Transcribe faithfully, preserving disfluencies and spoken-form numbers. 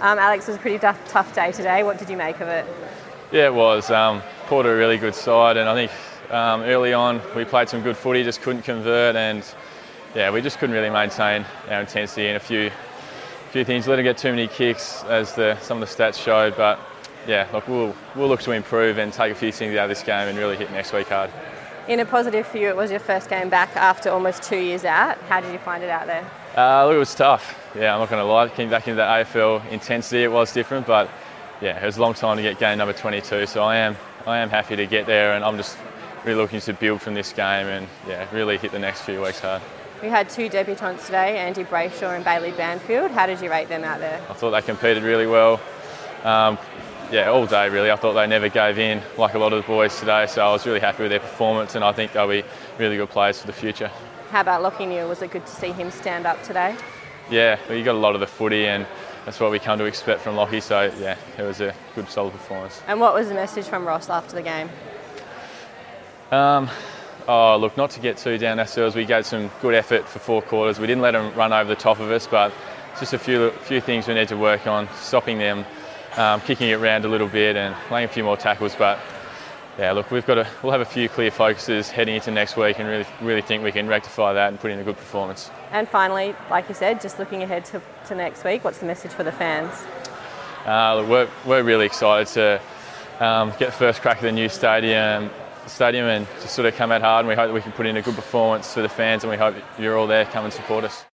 Um, Alex, it was a pretty tough, tough day today. What did you make of it? Yeah, it was. Um, Port are a really good side, and I think um, early on we played some good footy, just couldn't convert, and yeah, we just couldn't really maintain our intensity in a few few things. Let them get too many kicks, as the, some of the stats showed. But yeah, look, we'll we'll look to improve and take a few things out of this game and really hit next week hard. In a positive for you, it was your first game back after almost two years out. How did you find it out there? Uh, look, it was tough. Yeah, I'm not going to lie. Came back into that A F L intensity. It was different, but yeah, it was a long time to get game number twenty-two. So I am I am happy to get there, and I'm just really looking to build from this game and yeah, really hit the next few weeks hard. We had two debutants today, Andy Brayshaw and Bailey Banfield. How did you rate them out there? I thought they competed really well. Um, yeah, all day really. I thought they never gave in like a lot of the boys today, so I was really happy with their performance, and I think they'll be really good players for the future. How about Lachie Neale? Was it good to see him stand up today? Yeah, well, you got a lot of the footy, and that's what we come to expect from Lachie, so yeah, it was a good solid performance. And what was the message from Ross after the game? Um, oh, look, not to get too down ourselves, we gave some good effort for four quarters. We didn't let them run over the top of us, but just a few few things we need to work on, stopping them, um, kicking it around a little bit and playing a few more tackles. But yeah, look, we've got to, we'll have a few clear focuses heading into next week, and really really think we can rectify that and put in a good performance. And finally, like you said, just looking ahead to, to next week, what's the message for the fans? Uh, look, we're, we're really excited to um, get the first crack at the new stadium, stadium and just sort of come out hard, and we hope that we can put in a good performance for the fans, and we hope you're all there, come and support us.